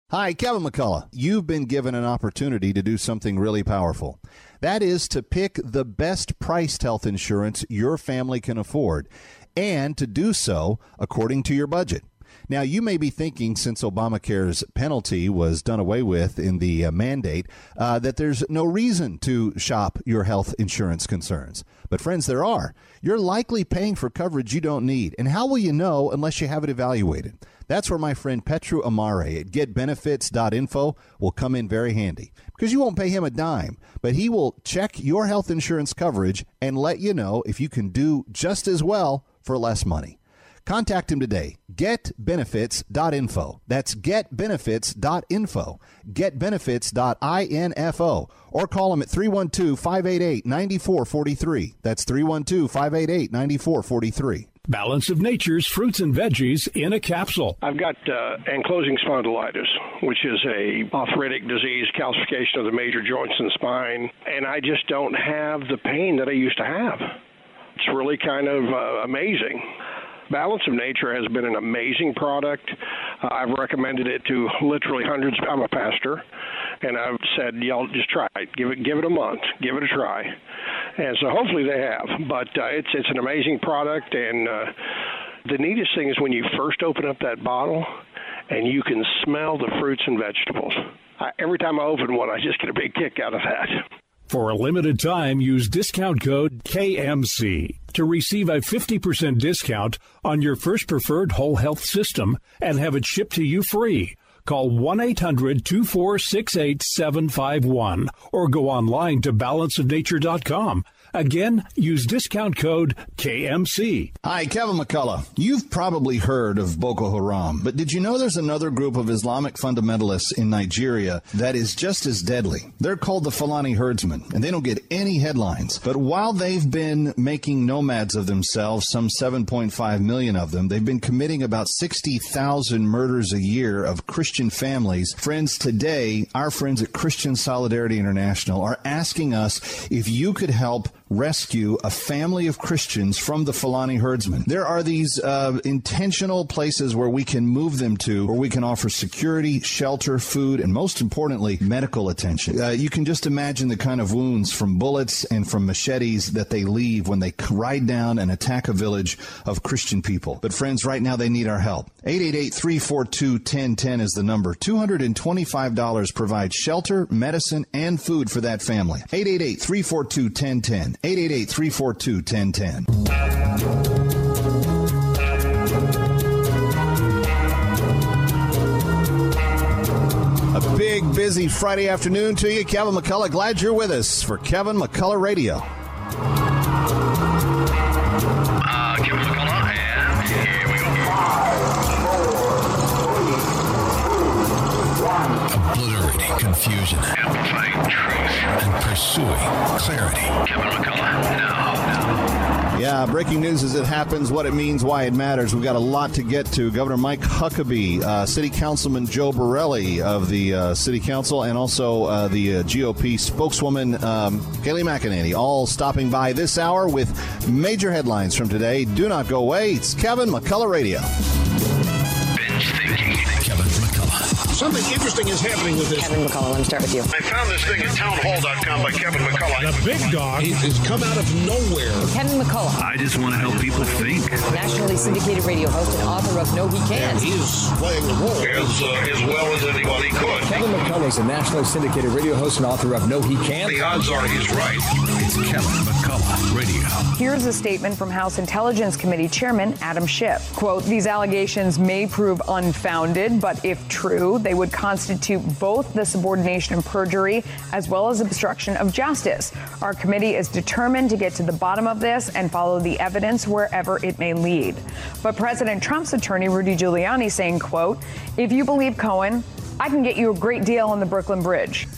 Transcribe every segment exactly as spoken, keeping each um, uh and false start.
Hi, Kevin McCullough. You've been given an opportunity to do something really powerful. That is to pick the best priced health insurance your family can afford, and to do so according to your budget. Now, you may be thinking, since Obamacare's penalty was done away with in the uh, mandate, uh, that there's no reason to shop your health insurance concerns. But friends, there are. You're likely paying for coverage you don't need. And how will you know unless you have it evaluated? That's where my friend Petru Amare at get benefits dot info will come in very handy, because you won't pay him a dime, but he will check your health insurance coverage and let you know if you can do just as well for less money. Contact him today. get benefits dot info. That's get benefits dot info. get benefits dot info. Or call him at three one two, five eight eight, nine four four three. That's three one two, five eight eight, nine four four three. Balance of Nature's fruits and veggies in a capsule. I've got uh, ankylosing spondylitis, which is a arthritic disease, calcification of the major joints in the spine, and I just don't have the pain that I used to have. It's really kind of uh, amazing. Balance of Nature has been an amazing product. Uh, I've recommended it to literally hundreds. I'm a pastor, and I've said, y'all just try it. Give it, give it a month. Give it a try. And so hopefully they have. But uh, it's it's an amazing product, and uh, the neatest thing is when you first open up that bottle and you can smell the fruits and vegetables. I, every time I open one, I just get a big kick out of that. For a limited time, use discount code K M C to receive a fifty percent discount on your first preferred whole health system and have it shipped to you free. Call one eight hundred, two four six, eight seven five one or go online to balance of nature dot com. Again, use discount code K M C. Hi, Kevin McCullough. You've probably heard of Boko Haram, but did you know there's another group of Islamic fundamentalists in Nigeria that is just as deadly? They're called the Fulani herdsmen, and they don't get any headlines. But while they've been making nomads of themselves, some seven point five million of them, they've been committing about sixty thousand murders a year of Christian families. Friends, today, our friends at Christian Solidarity International are asking us if you could help rescue a family of Christians from the Fulani herdsmen. There are these uh, intentional places where we can move them to, where we can offer security, shelter, food, and most importantly, medical attention. Uh, you can just imagine the kind of wounds from bullets and from machetes that they leave when they ride down and attack a village of Christian people. But friends, right now they need our help. eight eight eight, three four two, one zero one zero is the number. two hundred twenty-five dollars provides shelter, medicine, and food for that family. eight eight eight, three four two, one zero one zero. eight eight eight, three four two, one zero one zero. A big, busy Friday afternoon to you. Kevin McCullough, glad you're with us for Kevin McCullough Radio. Uh, Kevin McCullough, and here we go. Obliterating confusion. Amplifying truth. And pursuing clarity. Kevin McCullough, now, now. Yeah, breaking news as it happens, what it means, why it matters. We've got a lot to get to. Governor Mike Huckabee, uh, City Councilman Joe Borelli of the uh, City Council, and also uh, the uh, G O P spokeswoman um, Kayleigh McEnany, all stopping by this hour with major headlines from today. Do not go away. It's Kevin McCullough Radio. Binge thinking. Kevin McCullough. Something interesting is happening with this. Kevin McCullough, let me start with you. I found this thing at townhall dot com by Kevin McCullough. The big dog has come out of nowhere. Kevin McCullough, I just want to help people think. nationally syndicated radio host and author of No He Can't. He is playing the role as, uh, as well as anybody could. Kevin McCullough is a nationally syndicated radio host and author of No He Can't. The odds are he's right. It's Kevin McCullough Radio. Here's a statement from House Intelligence Committee Chairman Adam Schiff. Quote, these allegations may prove unfounded, but if true, they would constitute both the subordination and perjury as well as obstruction of justice. Our committee is determined to get to the bottom of this and follow the evidence wherever it may lead. But President Trump's attorney, Rudy Giuliani, saying, quote, if you believe Cohen, I can get you a great deal on the Brooklyn Bridge.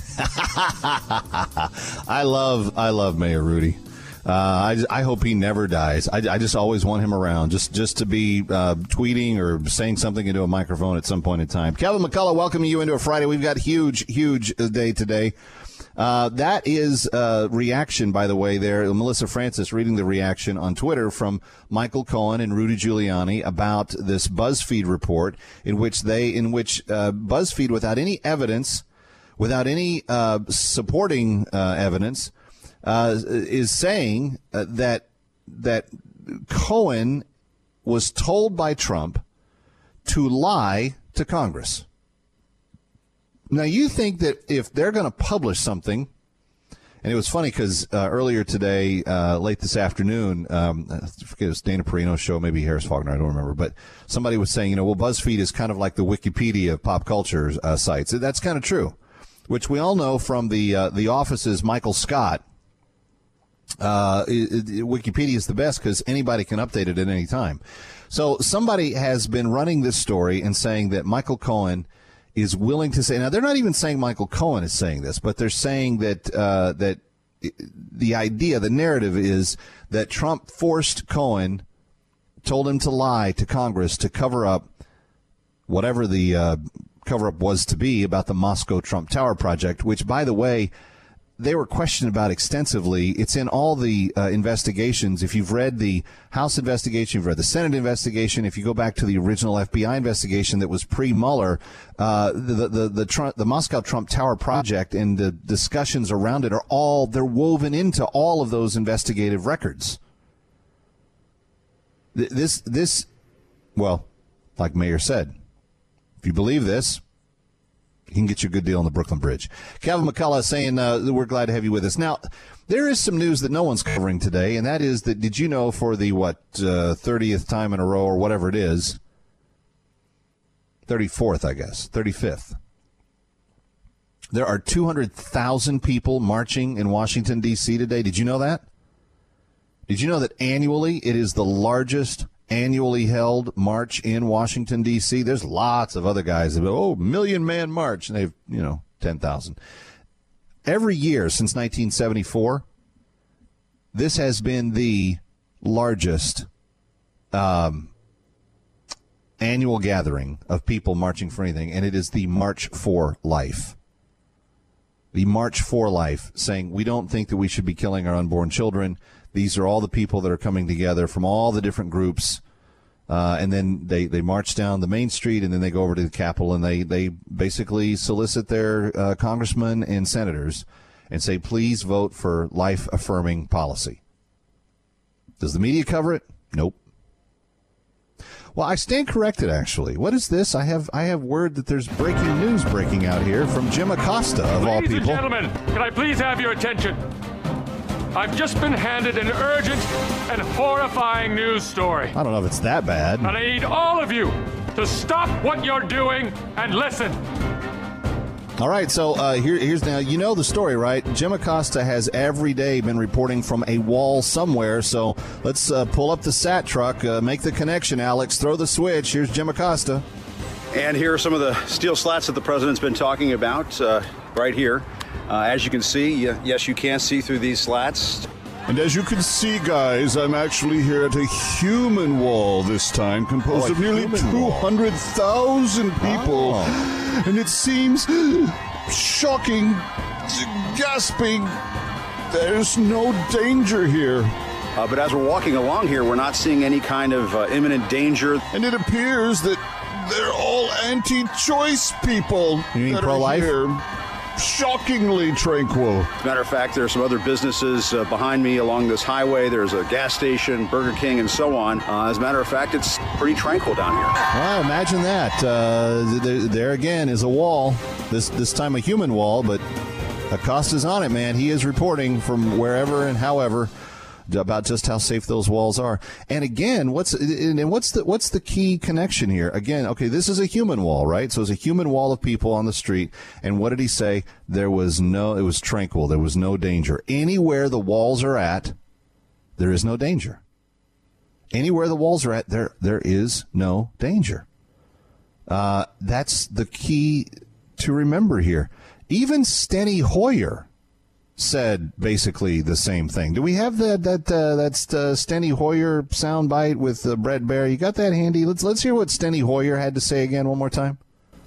I love, I love Mayor Rudy. Uh, I, I hope he never dies. I, I just always want him around, just just to be uh, tweeting or saying something into a microphone at some point in time. Kevin McCullough, welcoming you into a Friday. We've got huge, huge day today. Uh, that is a reaction, by the way, there. Melissa Francis reading the reaction on Twitter from Michael Cohen and Rudy Giuliani about this BuzzFeed report in which they, in which uh, BuzzFeed, without any evidence, without any uh, supporting uh, evidence, uh, is saying uh, that that Cohen was told by Trump to lie to Congress. Now, you think that if they're going to publish something, and it was funny because uh, earlier today, uh, late this afternoon, um, I forget it was Dana Perino's show, maybe Harris Faulkner, I don't remember, but somebody was saying, you know, well, BuzzFeed is kind of like the Wikipedia of pop culture uh, sites. That's kind of true, which we all know from the uh, the Office's Michael Scott. Uh, it, it, Wikipedia is the best because anybody can update it at any time. So somebody has been running this story and saying that Michael Cohen is willing to say, now they're not even saying Michael Cohen is saying this, but they're saying that uh, that the idea, the narrative is that Trump forced Cohen, told him to lie to Congress to cover up whatever the uh, cover up was to be about the Moscow Trump Tower project, which, by the way, they were questioned about extensively. It's in all the uh, investigations. If you've read the House investigation, you've read the Senate investigation. If you go back to the original F B I investigation that was pre-Mueller, uh, the the the, Trump, the Moscow Trump Tower project and the discussions around it are all they're woven into all of those investigative records. This this, well, like Mayor said, if you believe this, you can get you a good deal on the Brooklyn Bridge. Calvin McCullough saying uh, we're glad to have you with us. Now, there is some news that no one's covering today, and that is that, did you know for the, what, uh, thirtieth time in a row or whatever it is, thirty-fourth, I guess, thirty-fifth, there are two hundred thousand people marching in Washington, D C today. Did you know that? Did you know that annually it is the largest annually held march in Washington, D C? There's lots of other guys that, oh, million man march, and they've, you know, ten thousand. Every year since nineteen seventy-four, this has been the largest um, annual gathering of people marching for anything, and it is the March for Life. The March for Life, saying we don't think that we should be killing our unborn children. These are all the people that are coming together from all the different groups, uh, and then they, they march down the main street, and then they go over to the Capitol, and they, they basically solicit their uh, congressmen and senators and say, please vote for life-affirming policy. Does the media cover it? Nope. Well, I stand corrected, actually. What is this? I have I have word that there's breaking news breaking out here from Jim Acosta, of all people. Ladies and gentlemen, can I please have your attention? I've just been handed an urgent and horrifying news story. I don't know if it's that bad. And I need all of you to stop what you're doing and listen. All right, so uh, here, here's now, you know the story, right? Jim Acosta has every day been reporting from a wall somewhere, so let's uh, pull up the sat truck, uh, make the connection, Alex, throw the switch. Here's Jim Acosta. And here are some of the steel slats that the president's been talking about uh, right here. Uh, as you can see, yes, you can see through these slats. And as you can see, guys, I'm actually here at a human wall this time, composed oh, of nearly two hundred thousand people. Oh. And it seems shocking, gasping. There's no danger here. Uh, but as we're walking along here, we're not seeing any kind of uh, imminent danger. And it appears that they're all anti-choice people. You mean pro-life? Shockingly tranquil. As a matter of fact, there are some other businesses uh, behind me along this highway. There's a gas station, Burger King, and so on. Uh, as a matter of fact, it's pretty tranquil down here. Wow, imagine that. Uh, there, there again is a wall. This this time a human wall, but Acosta's on it, man. He is reporting from wherever and however about just how safe those walls are. And again, what's and what's the what's the key connection here? Again, okay, this is a human wall, right? So it's a human wall of people on the street. And what did he say? There was no, it was tranquil. There was no danger. Anywhere the walls are at, there is no danger. Anywhere the walls are at, there there is no danger. Uh, that's the key to remember here. Even Steny Hoyer said basically the same thing. Do we have that that uh, that's uh, Steny Hoyer soundbite with uh, Brett Baer? You got that handy? Let's let's hear what Steny Hoyer had to say again one more time.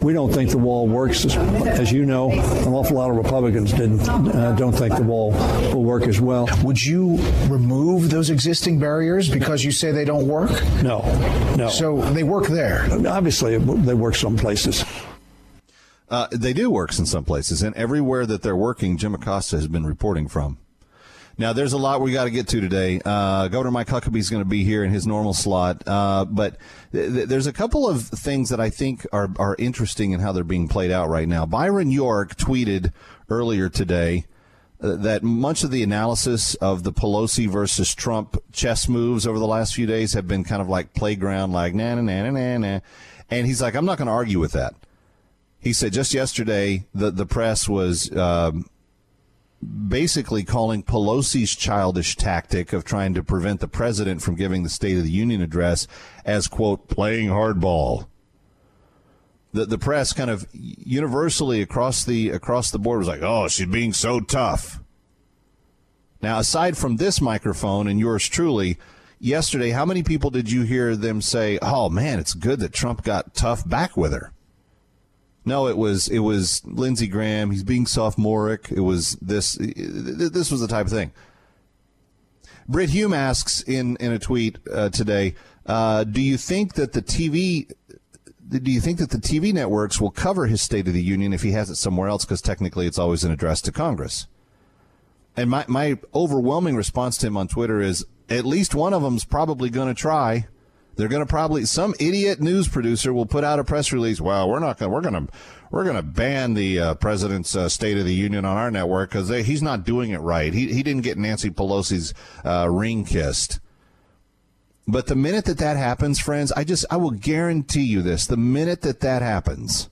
We don't think the wall works. As you know, an awful lot of Republicans didn't uh, don't think the wall will work as well. Would you remove those existing barriers because you say they don't work? No, no. So they work there. Obviously, they work some places. Uh, they do work in some places, and everywhere that they're working, Jim Acosta has been reporting from. Now, there's a lot we got to get to today. Uh, Governor Mike Huckabee is going to be here in his normal slot, uh, but th- th- there's a couple of things that I think are, are interesting in how they're being played out right now. Byron York tweeted earlier today uh, that much of the analysis of the Pelosi versus Trump chess moves over the last few days have been kind of like playground, like na na na na na, and he's like, I'm not going to argue with that. He said just yesterday the the press was. Um, basically calling Pelosi's childish tactic of trying to prevent the president from giving the State of the Union address as, quote, playing hardball. The the press kind of universally across the across the board was like, oh, she's being so tough. Now, aside from this microphone and yours truly, yesterday, how many people did you hear them say, oh, man, it's good that Trump got tough back with her? No, it was it was Lindsey Graham. He's being sophomoric. It was this. This was the type of thing. Britt Hume asks in, in a tweet uh, today, uh, do you think that the T V do you think that the T V networks will cover his State of the Union if he has it somewhere else? Because technically it's always an address to Congress. And my, my overwhelming response to him on Twitter is at least one of them's probably going to try. They're going to probably some idiot news producer will put out a press release. Well, we're not going. We're going to we're going to ban the uh, president's uh, State of the Union on our network because he's not doing it right. He he didn't get Nancy Pelosi's uh, ring kissed. But the minute that that happens, friends, I just I will guarantee you this: the minute that that happens,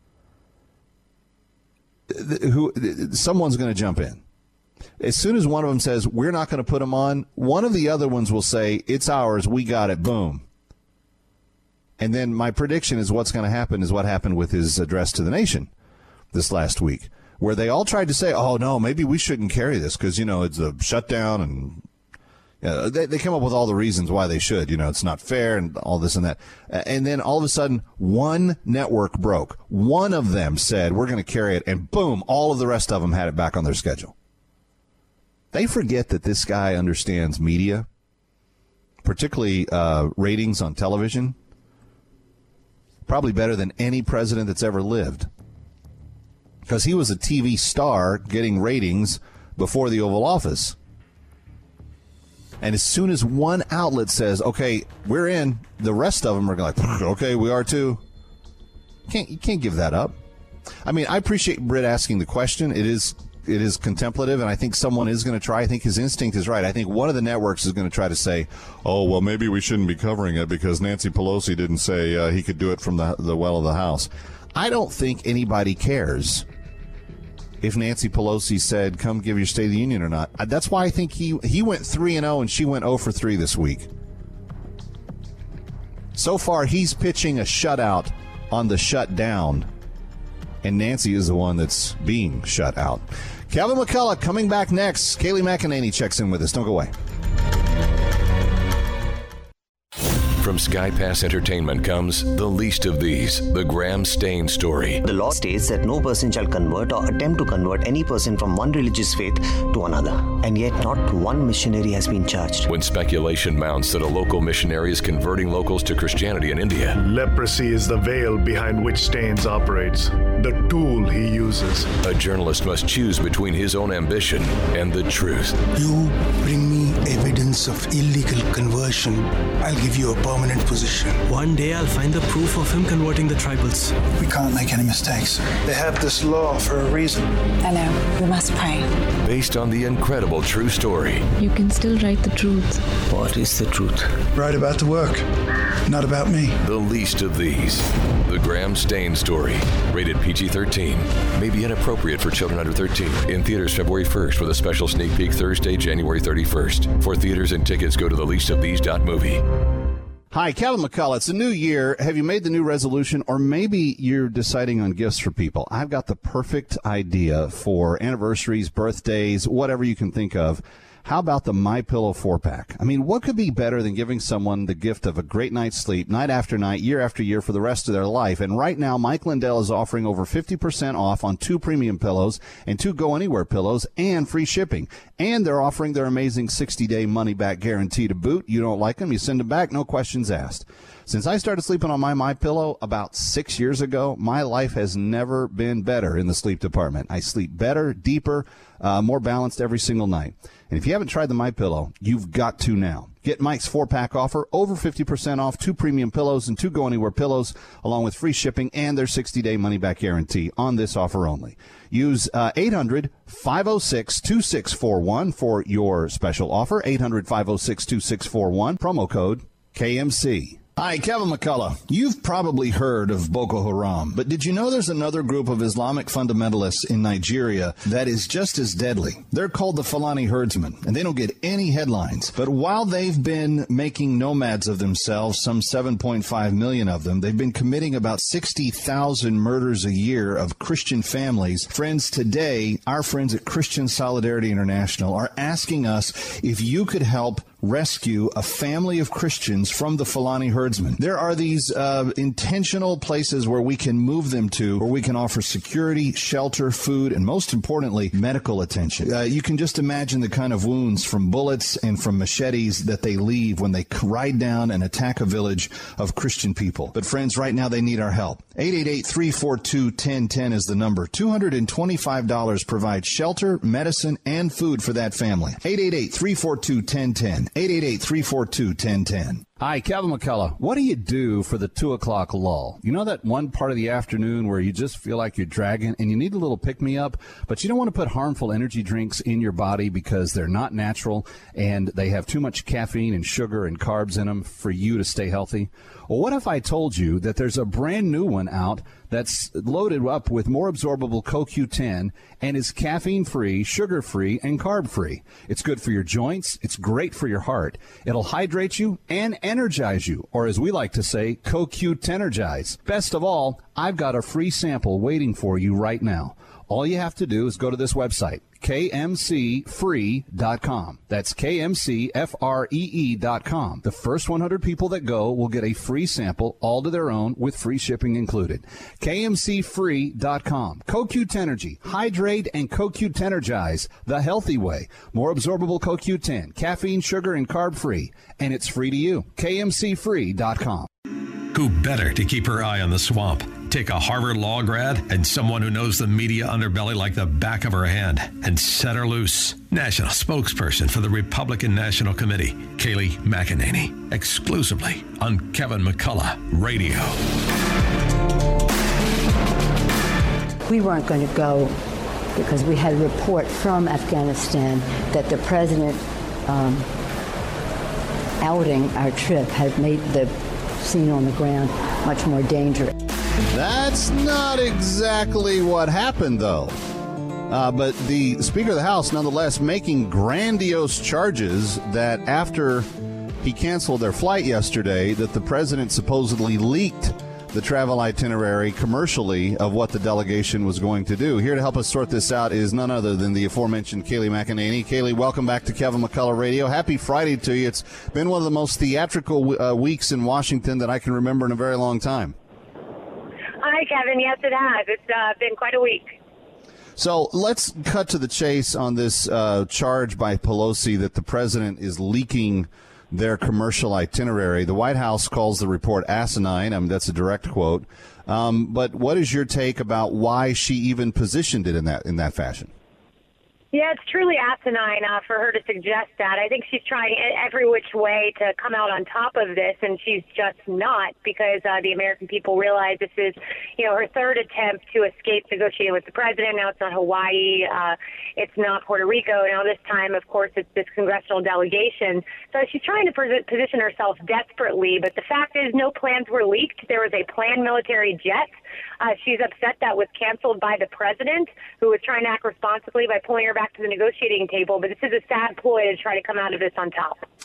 who someone's going to jump in. As soon as one of them says we're not going to put them on, one of the other ones will say it's ours. We got it. Boom. And then my prediction is what's going to happen is what happened with his address to the nation this last week, where they all tried to say, oh, no, maybe we shouldn't carry this because, you know, it's a shutdown. And you know, they, they come up with all the reasons why they should. You know, it's not fair and all this and that. And then all of a sudden, one network broke. One of them said, we're going to carry it. And boom, all of the rest of them had it back on their schedule. They forget that this guy understands media, particularly uh, ratings on television. Probably better than any president that's ever lived. Because he was a T V star getting ratings before the Oval Office. And as soon as one outlet says, okay, we're in, the rest of them are like, okay, we are too. Can't, you can't give that up. I mean, I appreciate Britt asking the question. It is it is contemplative, and I think someone is going to try. I think his instinct is right. I think one of the networks is going to try to say, oh, well, maybe we shouldn't be covering it because Nancy Pelosi didn't say uh, he could do it from the, the well of the House. I don't think anybody cares if Nancy Pelosi said, come give your State of the Union or not. That's why I think he, he went three and oh and she went oh for three this week. So far, he's pitching a shutout on the shutdown, and Nancy is the one that's being shut out. Kevin McCullough coming back next. Kayleigh McEnany checks in with us. Don't go away. From Sky Pass Entertainment comes The Least of These, the Graham Stain story. The law states that no person shall convert or attempt to convert any person from one religious faith to another. And yet not one missionary has been charged. When speculation mounts that a local missionary is converting locals to Christianity in India. Leprosy is the veil behind which Staines operates, the tool he uses. A journalist must choose between his own ambition and the truth. You bring me evidence of illegal conversion, I'll give you a permanent position. One day I'll find the proof of him converting the tribals. We can't make any mistakes. They have this law for a reason. I know. We must pray. Based on the incredible true story. You can still write the truth. What is the truth? Write about the work, not about me. The Least of These. The Graham Stain story. Rated P G thirteen. May be inappropriate for children under thirteen. In theaters February first with a special sneak peek Thursday, January thirty-first. For theaters and tickets, go to the least of these dot movie. Hi, Kevin McCullough. It's a new year. Have you made the new resolution, or maybe you're deciding on gifts for people? I've got the perfect idea for anniversaries, birthdays, whatever you can think of. How about the MyPillow four-pack? I mean, what could be better than giving someone the gift of a great night's sleep, night after night, year after year, for the rest of their life? And right now, Mike Lindell is offering over fifty percent off on two premium pillows and two Go-Anywhere pillows and free shipping. And they're offering their amazing sixty-day money-back guarantee to boot. You don't like them, you send them back, no questions asked. Since I started sleeping on my MyPillow about six years ago, my life has never been better in the sleep department. I sleep better, deeper, uh, more balanced every single night. And if you haven't tried the MyPillow, you've got to now. Get Mike's four-pack offer, over fifty percent off, two premium pillows and two Go-Anywhere pillows, along with free shipping and their sixty-day money-back guarantee on this offer only. Use uh, eight hundred, five oh six, two six four one for your special offer, eight hundred, five oh six, two six four one, promo code K M C. Hi, Kevin McCullough. You've probably heard of Boko Haram, but did you know there's another group of Islamic fundamentalists in Nigeria that is just as deadly? They're called the Fulani Herdsmen, and they don't get any headlines. But while they've been making nomads of themselves, some seven point five million of them, they've been committing about sixty thousand murders a year of Christian families. Friends, today, our friends at Christian Solidarity International are asking us if you could help rescue a family of Christians from the Fulani Herdsmen. There are these uh, intentional places where we can move them to, where we can offer security, shelter, food, and most importantly, medical attention. Uh, you can just imagine the kind of wounds from bullets and from machetes that they leave when they ride down and attack a village of Christian people. But friends, right now they need our help. eight eight eight, three four two, one zero one zero is the number. two hundred twenty-five dollars provides shelter, medicine, and food for that family. eight eight eight, three four two, one zero one zero. eight eight eight, three four two, one zero one zero. Hi, Kevin McCullough. What do you do for the two o'clock lull? You know that one part of the afternoon where you just feel like you're dragging and you need a little pick-me-up, but you don't want to put harmful energy drinks in your body because they're not natural and they have too much caffeine and sugar and carbs in them for you to stay healthy? Well, what if I told you that there's a brand new one out that's loaded up with more absorbable C O Q ten and is caffeine-free, sugar-free, and carb-free? It's good for your joints. It's great for your heart. It'll hydrate you and energize you, or as we like to say, C O Q ten-ergize. Best of all, I've got a free sample waiting for you right now. All you have to do is go to this website, K M C free dot com. That's K M C F R E E dot com. The first one hundred people that go will get a free sample, all to their own, with free shipping included. K M C free dot com. C O Q ten Energy. Hydrate and C O Q ten Energize the healthy way. More absorbable C O Q ten. Caffeine, sugar, and carb-free. And it's free to you. K M C free dot com. Who better to keep her eye on the swamp? Take a Harvard Law grad and someone who knows the media underbelly like the back of her hand and set her loose. National spokesperson for the Republican National Committee, Kayleigh McEnany, exclusively on Kevin McCullough Radio. We weren't going to go because we had a report from Afghanistan that the president um, outing our trip had made the scene on the ground much more dangerous. That's not exactly what happened, though. Uh, but the Speaker of the House, nonetheless, making grandiose charges that after he canceled their flight yesterday, that the president supposedly leaked the travel itinerary commercially of what the delegation was going to do. Here to help us sort this out is none other than the aforementioned Kayleigh McEnany. Kayleigh, welcome back to Kevin McCullough Radio. Happy Friday to you. It's been one of the most theatrical uh, weeks in Washington that I can remember in a very long time. Hi, Kevin. Yes, it has. It's uh, been quite a week. So let's cut to the chase on this uh, charge by Pelosi that the president is leaking their commercial itinerary. The White House calls the report asinine. I mean, that's a direct quote. Um, but what is your take about why she even positioned it in that in that fashion? Yeah, it's truly asinine uh, for her to suggest that. I think she's trying every which way to come out on top of this, and she's just not, because uh, the American people realize this is, you know, her third attempt to escape negotiating with the president. Now it's not Hawaii. Uh, it's not Puerto Rico. Now this time, of course, it's this congressional delegation. So she's trying to position herself desperately, but the fact is no plans were leaked. There was a planned military jet. Uh, she's upset that was canceled by the president, who was trying to act responsibly by pulling her back to the negotiating table. But this is a sad ploy to try to come out of this on top.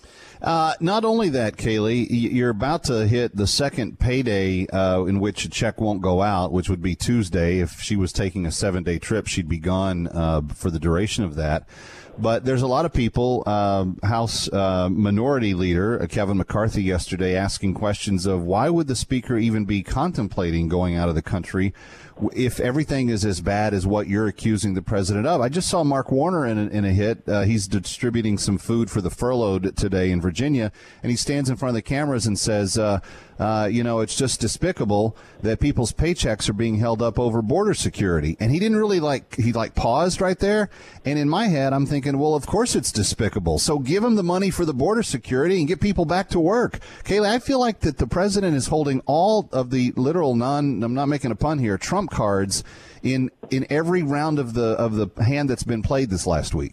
Uh, not only that, Kayleigh, you're about to hit the second payday uh, in which a check won't go out, which would be Tuesday. If she was taking a seven-day trip, she'd be gone uh, for the duration of that. But there's a lot of people, um, House uh, Minority Leader uh, Kevin McCarthy yesterday asking questions of why would the Speaker even be contemplating going out of the country if everything is as bad as what you're accusing the president of. I just saw Mark Warner in a, in a hit. Uh, he's distributing some food for the furloughed today in Virginia, and he stands in front of the cameras and says, uh, uh, you know, it's just despicable that people's paychecks are being held up over border security. And he didn't really like, he like paused right there. And in my head, I'm thinking, well, of course it's despicable. So give him the money for the border security and get people back to work. Kayleigh, I feel like that the president is holding all of the literal non, I'm not making a pun here, Trump cards in in every round of the of the hand that's been played this last week.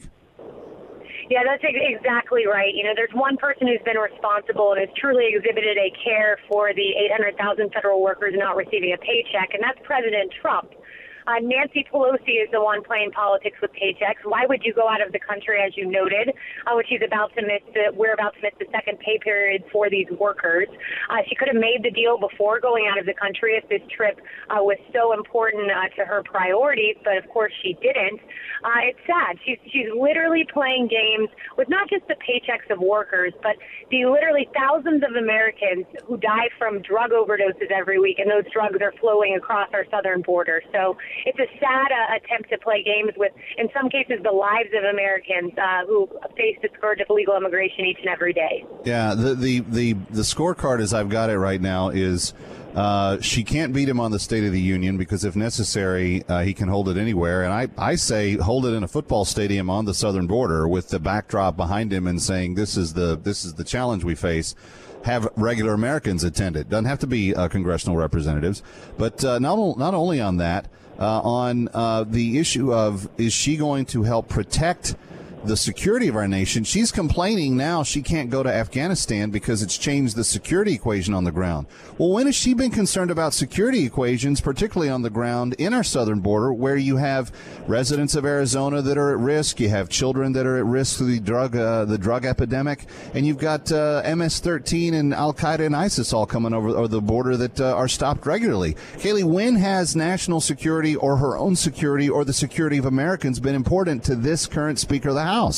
Yeah, that's exactly right. You know, there's one person who's been responsible and has truly exhibited a care for the eight hundred thousand federal workers not receiving a paycheck, and that's President Trump. Uh, Nancy Pelosi is the one playing politics with paychecks. Why would you go out of the country, as you noted, uh, when she's about to miss the, we're about to miss the second pay period for these workers? Uh, she could have made the deal before going out of the country if this trip uh, was so important uh, to her priorities, but of course she didn't. Uh, it's sad. She's, she's literally playing games with not just the paychecks of workers, but the literally thousands of Americans who die from drug overdoses every week, and those drugs are flowing across our southern border. So it's a sad uh, attempt to play games with, in some cases, the lives of Americans uh, who face the scourge of illegal immigration each and every day. Yeah, the the the, the scorecard, as I've got it right now, is uh, she can't beat him on the State of the Union because, if necessary, uh, he can hold it anywhere. And I, I say hold it in a football stadium on the southern border with the backdrop behind him and saying this is the this is the challenge we face. Have regular Americans attend it. Doesn't have to be uh, congressional representatives. But uh, not, not only on that, Uh, on uh, the issue of is she going to help protect the security of our nation? She's complaining now she can't go to Afghanistan because it's changed the security equation on the ground. Well, when has she been concerned about security equations, particularly on the ground in our southern border, where you have residents of Arizona that are at risk, you have children that are at risk through the drug uh, the drug epidemic, and you've got uh, M S thirteen and Al Qaeda and ISIS all coming over, over the border that uh, are stopped regularly. Kayleigh, when has national security or her own security or the security of Americans been important to this current Speaker of the House?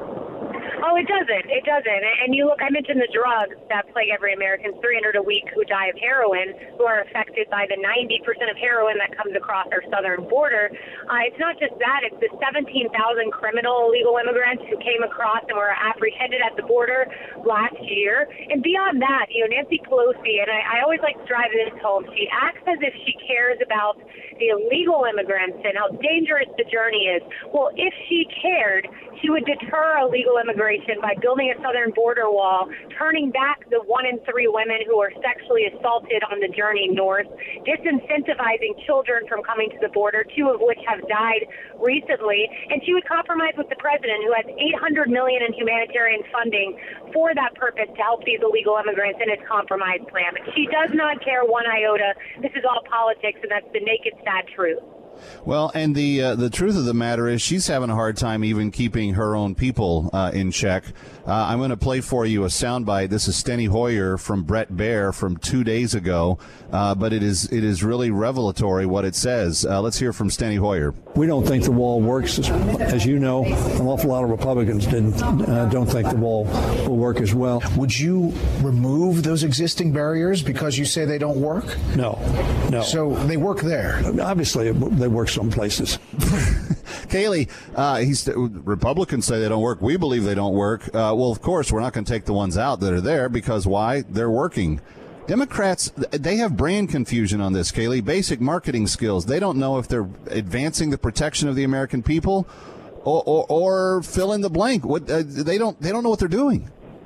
Oh, it doesn't. It doesn't. And you look, I mentioned the drugs that plague every American, three hundred a week who die of heroin, who are affected by the ninety percent of heroin that comes across our southern border. Uh, it's not just that. It's the seventeen thousand criminal illegal immigrants who came across and were apprehended at the border last year. And beyond that, you know, Nancy Pelosi, and I, I always like to drive this home, she acts as if she cares about the illegal immigrants and how dangerous the journey is. Well, if she cared, she would deter illegal immigration by building a southern border wall, turning back the one in three women who are sexually assaulted on the journey north, disincentivizing children from coming to the border, two of which have died recently. And she would compromise with the president, who has eight hundred million dollars in humanitarian funding for that purpose to help these illegal immigrants in his compromise plan. But she does not care one iota. This is all politics, and that's the naked, sad truth. Well, and the uh, the truth of the matter is she's having a hard time even keeping her own people uh, in check. Uh, I'm going to play for you a soundbite. This is Steny Hoyer from Bret Baier from two days ago, uh, but it is it is really revelatory what it says. Uh, let's hear from Steny Hoyer. We don't think the wall works. As you know, an awful lot of Republicans didn't uh, don't think the wall will work as well. Would you remove those existing barriers because you say they don't work? No, no. So they work there. Obviously, they work some places. Kayleigh, uh, he's, Republicans say they don't work. We believe they don't work. Uh, well, of course, we're not going to take the ones out that are there because why? They're working. Democrats, they have brand confusion on this, Kayleigh. Basic marketing skills. They don't know if they're advancing the protection of the American people or, or, or fill in the blank. What uh, they don't they don't know what they're doing.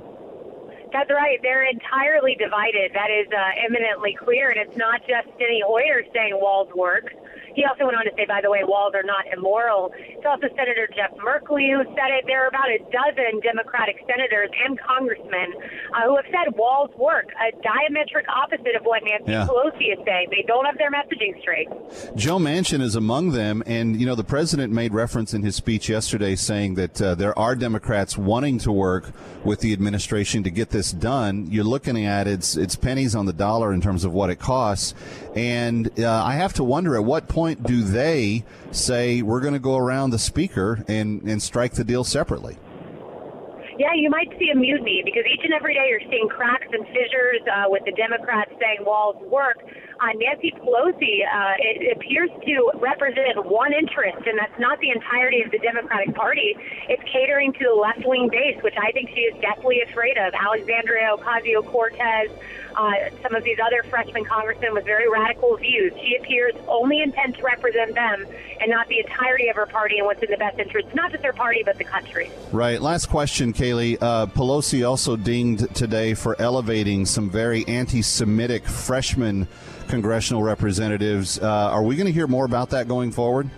That's right. They're entirely divided. That is uh, eminently clear. And it's not just Steny Hoyer saying walls work. He also went on to say, by the way, walls are not immoral. It's also Senator Jeff Merkley who said it. There are about a dozen Democratic senators and congressmen uh, who have said walls work, a diametric opposite of what Nancy Yeah. Pelosi is saying. They don't have their messaging straight. Joe Manchin is among them, and, you know, the president made reference in his speech yesterday saying that uh, there are Democrats wanting to work with the administration to get this done. You're looking at it's it's pennies on the dollar in terms of what it costs, and uh, I have to wonder at what point do they say we're going to go around the speaker and, and strike the deal separately? Yeah, you might see a mutiny because each and every day you're seeing cracks and fissures uh, with the Democrats saying walls work. Uh, Nancy Pelosi, uh, it appears to represent one interest, and that's not the entirety of the Democratic Party. It's catering to the left-wing base, which I think she is deathly afraid of. Alexandria Ocasio-Cortez, uh, some of these other freshman congressmen with very radical views. She appears only intent to represent them and not the entirety of her party and what's in the best interest, not just her party, but the country. Right. Last question, Kaylee. Uh, Pelosi also dinged today for elevating some very anti-Semitic freshman congressional representatives. Uh, are we going to hear more about that going forward?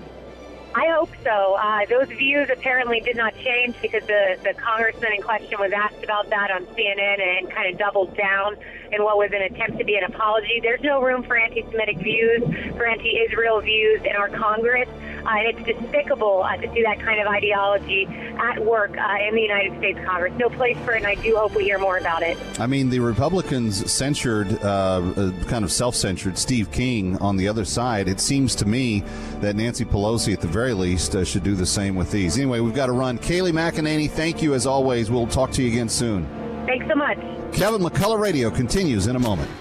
I hope so. Uh, those views apparently did not change because the, the congressman in question was asked about that on C N N and kind of doubled down in what was an attempt to be an apology. There's no room for anti-Semitic views, for anti-Israel views in our Congress. Uh, and it's despicable uh, to see that kind of ideology at work uh, in the United States Congress. No place for it, and I do hope we hear more about it. I mean, the Republicans censured, uh, uh, kind of self-censured Steve King on the other side. It seems to me that Nancy Pelosi, at the very least, uh, should do the same with these. Anyway, we've got to run. Kaylee McEnany, thank you as always. We'll talk to you again soon. Thanks so much. Kevin McCullough Radio continues in a moment.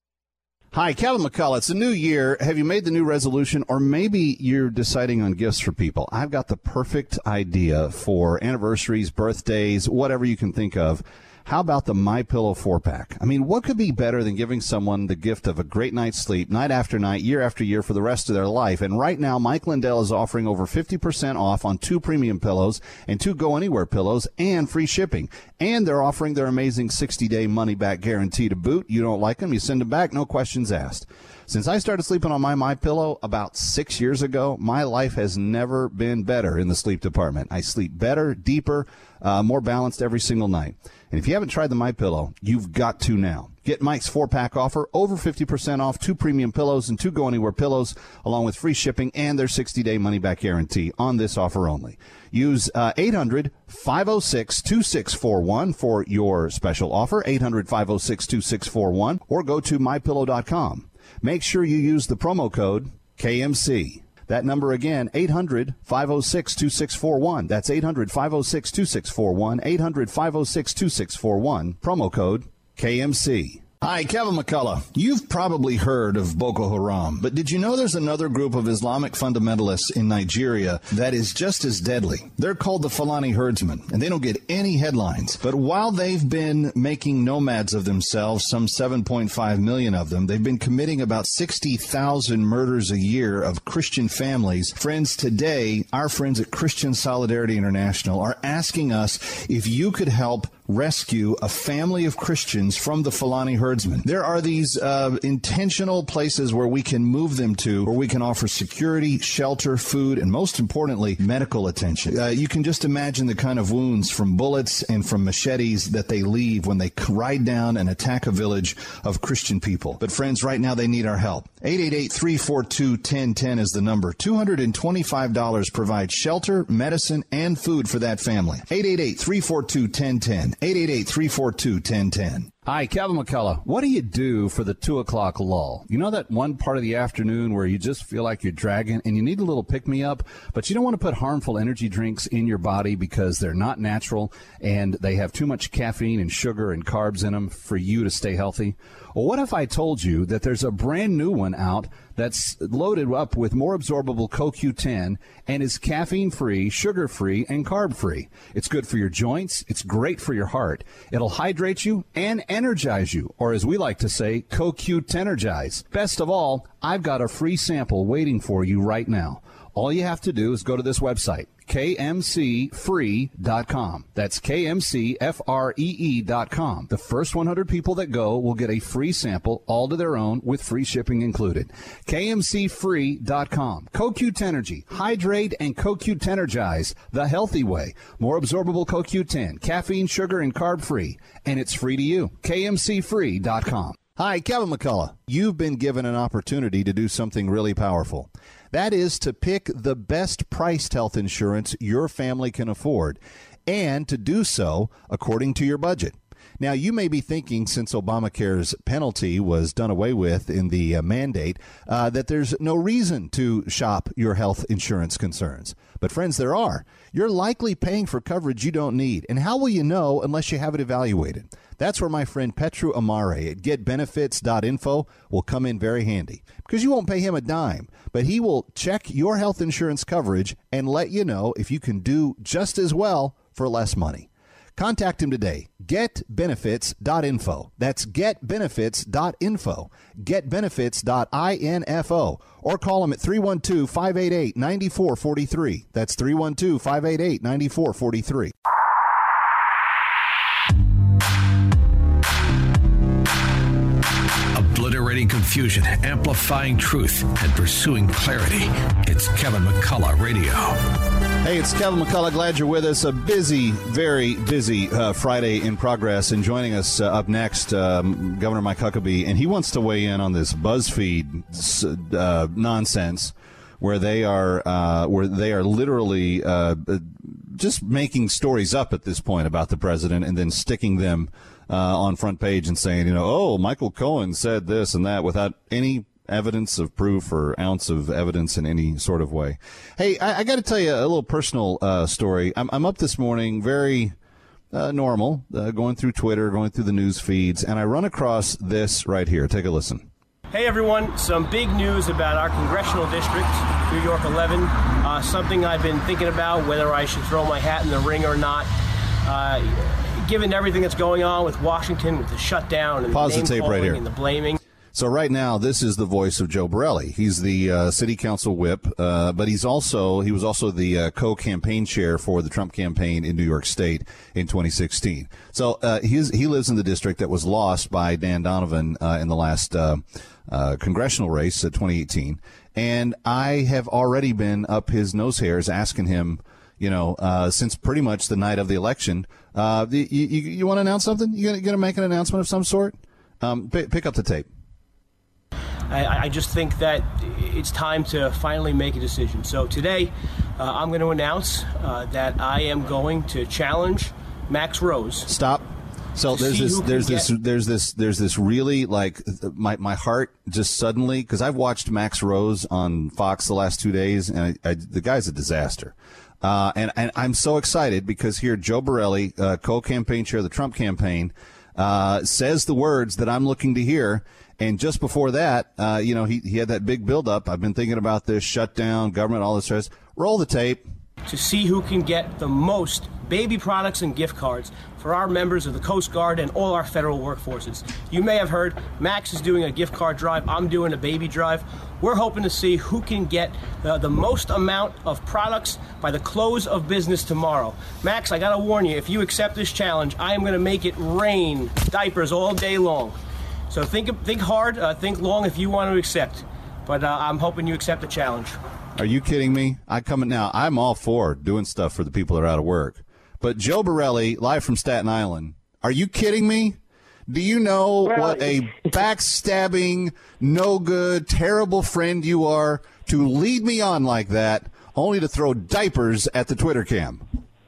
Hi, Kevin McCullough. It's a new year. Have you made the new resolution, or maybe you're deciding on gifts for people? I've got the perfect idea for anniversaries, birthdays, whatever you can think of. How about the MyPillow four-pack? I mean, what could be better than giving someone the gift of a great night's sleep, night after night, year after year, for the rest of their life? And right now, Mike Lindell is offering over fifty percent off on two premium pillows and two go-anywhere pillows and free shipping. And they're offering their amazing sixty-day money-back guarantee to boot. You don't like them, you send them back, no questions asked. Since I started sleeping on my MyPillow about six years ago, my life has never been better in the sleep department. I sleep better, deeper, uh, more balanced every single night. And if you haven't tried the MyPillow, you've got to now. Get Mike's four-pack offer, over fifty percent off, two premium pillows and two go-anywhere pillows, along with free shipping and their sixty-day money-back guarantee on this offer only. Use uh, eight hundred, five oh six, two six four one for your special offer, eight hundred, five oh six, two six four one, or go to my pillow dot com. Make sure you use the promo code K M C. That number again, eight hundred, five oh six, two six four one. That's eight hundred, five oh six, two six four one, eight hundred, five oh six, two six four one. Promo code K M C. Hi, Kevin McCullough. You've probably heard of Boko Haram, but did you know there's another group of Islamic fundamentalists in Nigeria that is just as deadly? They're called the Fulani Herdsmen, and they don't get any headlines. But while they've been making nomads of themselves, some seven point five million of them, they've been committing about sixty thousand murders a year of Christian families. Friends, today, our friends at Christian Solidarity International are asking us if you could help rescue a family of Christians from the Fulani herdsmen. There are these uh, intentional places where we can move them to, where we can offer security, shelter, food, and most importantly, medical attention. Uh, you can just imagine the kind of wounds from bullets and from machetes that they leave when they ride down and attack a village of Christian people. But friends, right now they need our help. eight eight eight, three four two, one zero one zero is the number. two hundred twenty-five dollars provides shelter, medicine, and food for that family. eight eight eight, three four two, one zero one zero. eight eight eight, three four two, one zero one zero. Hi, Kevin McCullough. What do you do for the two o'clock lull? You know that one part of the afternoon where you just feel like you're dragging and you need a little pick-me-up, but you don't want to put harmful energy drinks in your body because they're not natural and they have too much caffeine and sugar and carbs in them for you to stay healthy? Well, what if I told you that there's a brand new one out that's loaded up with more absorbable C O Q ten and is caffeine-free, sugar-free, and carb-free? It's good for your joints. It's great for your heart. It'll hydrate you and energize you, or as we like to say, C O Q ten-ergize. Best of all, I've got a free sample waiting for you right now. All you have to do is go to this website, K M C free dot com. That's K M C F R E E dot com. The first one hundred people that go will get a free sample, all to their own, with free shipping included. K M C free dot com. CoQ Tenergy. Hydrate and CoQ Tenergize the healthy way. More absorbable Co Q ten. Caffeine, sugar, and carb-free. And it's free to you. K M C free dot com. Hi, Kevin McCullough. You've been given an opportunity to do something really powerful. That is to pick the best priced health insurance your family can afford, and to do so according to your budget. Now, you may be thinking, since Obamacare's penalty was done away with in the uh, mandate, uh, that there's no reason to shop your health insurance concerns. But, friends, there are. You're likely paying for coverage you don't need. And how will you know unless you have it evaluated? That's where my friend Petru Amare at get benefits dot info will come in very handy, because you won't pay him a dime, but he will check your health insurance coverage and let you know if you can do just as well for less money. Contact him today. get benefits dot info. That's get benefits dot info. get benefits dot info. Or call him at three one two, five eight eight, nine four four three. That's three one two, five eight eight, nine four four three. Obliterating confusion, amplifying truth, and pursuing clarity. It's Kevin McCullough Radio. Hey, it's Kevin McCullough. Glad you're with us. A busy, very busy uh, Friday in progress. And joining us uh, up next, um, Governor Mike Huckabee, and he wants to weigh in on this BuzzFeed uh, nonsense, where they are uh, where they are literally uh, just making stories up at this point about the president, and then sticking them uh, on front page and saying, you know, oh, Michael Cohen said this and that, without any evidence of proof or ounce of evidence in any sort of way. Hey, I, I got to tell you a little personal uh, story. I'm, I'm up this morning, very uh, normal, uh, going through Twitter, going through the news feeds, and I run across this right here. Take a listen. Hey everyone, some big news about our congressional district, New York eleven. Uh, something I've been thinking about, whether I should throw my hat in the ring or not. Uh, given everything that's going on with Washington, with the shutdown and Pause the the tape right here. and the blaming. So right now, this is the voice of Joe Borelli. He's the uh, city council whip, uh, but he's also he was also the uh, co-campaign chair for the Trump campaign in New York State in twenty sixteen. So uh, he's, he lives in the district that was lost by Dan Donovan uh, in the last uh, uh, congressional race, uh, twenty eighteen. And I have already been up his nose hairs asking him, you know, uh, since pretty much the night of the election, uh, you, you, you want to announce something? You going to make an announcement of some sort? Um, p- pick up the tape. I, I just think that it's time to finally make a decision. So today, uh, I'm going to announce uh, that I am going to challenge Max Rose. Stop. So there's this, there's this, get... there's this, there's this really like my my heart just suddenly, because I've watched Max Rose on Fox the last two days, and I, I, the guy's a disaster. Uh, and and I'm so excited because here Joe Borelli, uh, co-campaign chair of the Trump campaign, uh, says the words that I'm looking to hear. And just before that, uh, you know, he, he had that big buildup. I've been thinking about this shutdown, government, all this stress. Roll the tape. To see who can get the most baby products and gift cards for our members of the Coast Guard and all our federal workforces. You may have heard Max is doing a gift card drive. I'm doing a baby drive. We're hoping to see who can get uh, the most amount of products by the close of business tomorrow. Max, I got to warn you, if you accept this challenge, I am going to make it rain diapers all day long. So think think hard, uh, think long if you want to accept. But uh, I'm hoping you accept the challenge. Are you kidding me? I come now. I'm all for doing stuff for the people that are out of work. But Joe Borelli, live from Staten Island, are you kidding me? Do you know well, what a backstabbing, no good, terrible friend you are to lead me on like that, only to throw diapers at the Twitter cam?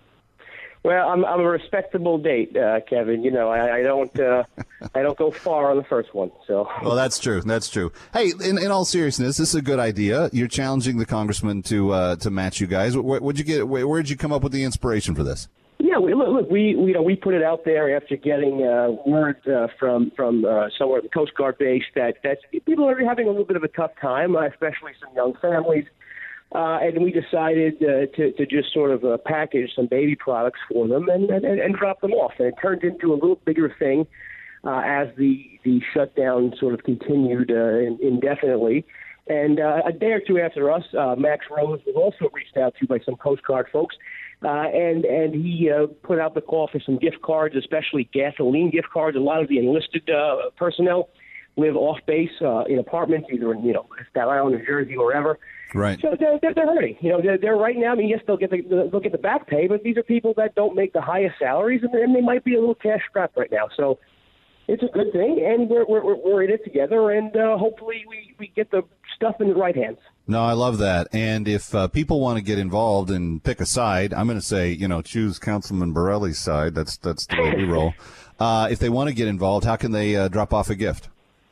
Well, I'm I'm a respectable date, uh, Kevin. You know, I, I don't uh, I don't go far on the first one. So. Well, that's true. That's true. Hey, in, in all seriousness, this is a good idea. You're challenging the congressman to uh, to match you guys. Where, where'd you get? Where, where'd you come up with the inspiration for this? Yeah, we, look, look, we we, you know, we put it out there after getting uh, word uh, from from uh, somewhere at the Coast Guard base that that people are having a little bit of a tough time, uh, especially some young families. Uh, and we decided uh, to, to just sort of uh, package some baby products for them and, and, and drop them off. And it turned into a little bigger thing uh, as the, the shutdown sort of continued uh, indefinitely. And uh, a day or two after us, uh, Max Rose was also reached out to by some Coast Guard folks, uh, and and he uh, put out the call for some gift cards, especially gasoline gift cards. A lot of the enlisted uh, personnel live off base uh, in apartments, either in you know Staten Island, New Jersey, or wherever. Right. So they're, they're, they're hurting. You know, they're, they're right now. I mean, yes, they'll get the they'll get the back pay, but these are people that don't make the highest salaries, and, and they might be a little cash strapped right now. So it's a good thing, and we're we're we're in it together, and uh, hopefully we, we get the stuff in the right hands. No, I love that. And if uh, people want to get involved and pick a side, I'm going to say, you know, choose Councilman Borelli's side. That's that's the way we roll. Uh, if they want to get involved, how can they uh, drop off a gift?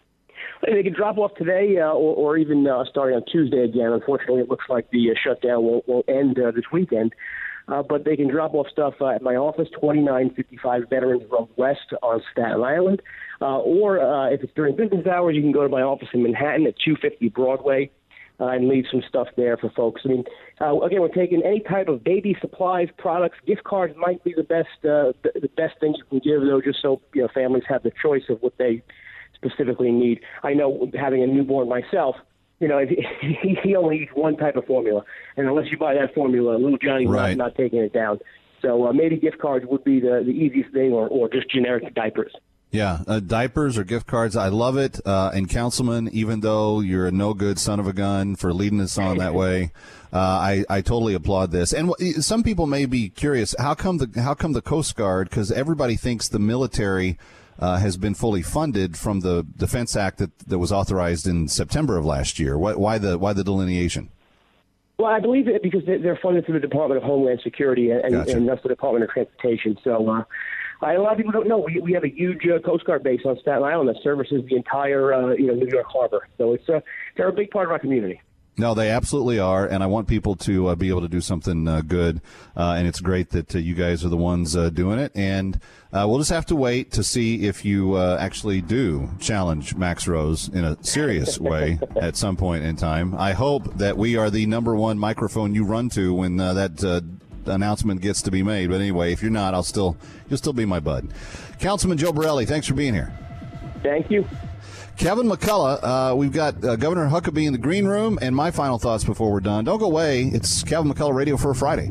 They can drop off today uh, or, or even uh, starting on Tuesday again. Unfortunately, it looks like the uh, shutdown won't, won't end uh, this weekend. Uh, but they can drop off stuff uh, at my office, twenty-nine fifty-five Veterans Road West on Staten Island. Uh, or uh, if it's during business hours, you can go to my office in Manhattan at two fifty Broadway uh, and leave some stuff there for folks. I mean, uh, again, we're taking any type of baby supplies, products. Gift cards might be the best uh, the, the best thing you can give, though, just so you know families have the choice of what they specifically need. I know, having a newborn myself, you know, he, he only eats one type of formula, and unless you buy that formula, little Johnny's right. not, not taking it down. So uh, maybe gift cards would be the, the easiest thing, or, or just generic diapers. Yeah, uh, diapers or gift cards. I love it. Uh, and Councilman, even though you're a no good son of a gun for leading us on that way, uh, I, I totally applaud this. And w- some people may be curious, how come the how come the Coast Guard? Because everybody thinks the military uh, has been fully funded from the Defense Act that, that was authorized in September of last year. Why, why the why the delineation? Well, I believe it because they're funded through the Department of Homeland Security and, Gotcha. and that's the Department of Transportation. So uh, a lot of people don't know. We, we have a huge uh, Coast Guard base on Staten Island that services the entire uh, you know New York Harbor. So it's uh, they're a big part of our community. No, they absolutely are, and I want people to uh, be able to do something uh, good, uh, and it's great that uh, you guys are the ones uh, doing it, and uh, we'll just have to wait to see if you uh, actually do challenge Max Rose in a serious way at some point in time. I hope that we are the number one microphone you run to when uh, that uh, announcement gets to be made, but anyway, if you're not, I'll still you'll still be my bud. Councilman Joe Borelli, thanks for being here. Thank you. Kevin McCullough, uh, we've got uh, Governor Huckabee in the green room, and my final thoughts before we're done. Don't go away. It's Kevin McCullough Radio for a Friday.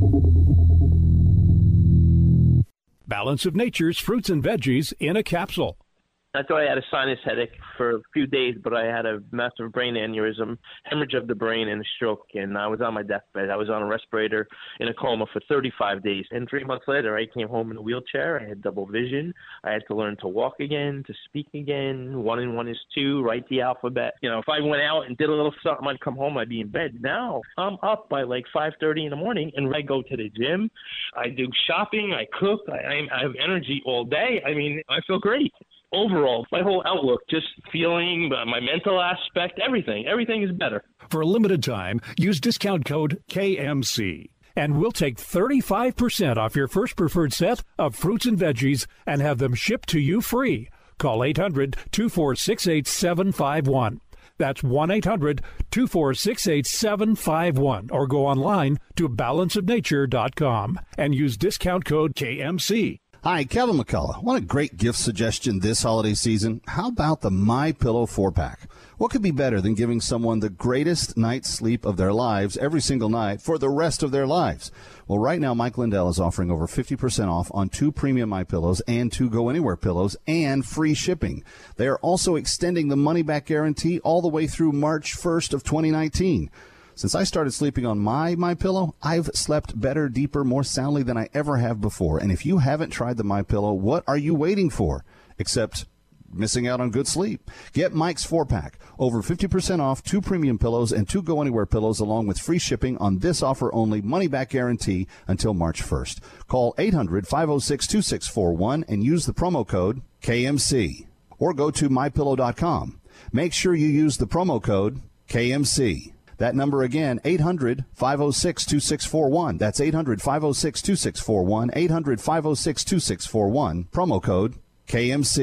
Balance of Nature's fruits and veggies in a capsule. I thought I had a sinus headache for a few days, but I had a massive brain aneurysm, hemorrhage of the brain, and a stroke. And I was on my deathbed. I was on a respirator in a coma for thirty-five days. And three months later, I came home in a wheelchair. I had double vision. I had to learn to walk again, to speak again. One and one is two, write the alphabet. You know, if I went out and did a little something, I'd come home, I'd be in bed. Now I'm up by like five thirty in the morning, and I go to the gym. I do shopping. I cook. I, I have energy all day. I mean, I feel great. Overall, my whole outlook, just feeling, uh, my mental aspect, everything, everything is better. For a limited time, use discount code K M C, and we'll take thirty-five percent off your first preferred set of fruits and veggies and have them shipped to you free. Call eight hundred, two four six, eight seven five one. That's one eight hundred, two four six, eight seven five one, or go online to balance of nature dot com and use discount code K M C. Hi, Kevin McCullough. Want a great gift suggestion this holiday season? How about the MyPillow four-pack? What could be better than giving someone the greatest night's sleep of their lives every single night for the rest of their lives? Well, right now, Mike Lindell is offering over fifty percent off on two premium MyPillows and two Go Anywhere pillows and free shipping. They are also extending the money-back guarantee all the way through March first of twenty nineteen. Since I started sleeping on my MyPillow, I've slept better, deeper, more soundly than I ever have before. And if you haven't tried the MyPillow, what are you waiting for? Except missing out on good sleep. Get Mike's four-pack, over fifty percent off, two premium pillows and two Go Anywhere pillows, along with free shipping on this offer-only money-back guarantee until March first. Call eight hundred, five oh six, two six four one and use the promo code K M C. Or go to my pillow dot com. Make sure you use the promo code K M C. That number again, eight hundred, five oh six, two six four one. That's eight hundred, five oh six, two six four one, eight hundred, five oh six, two six four one, promo code K M C.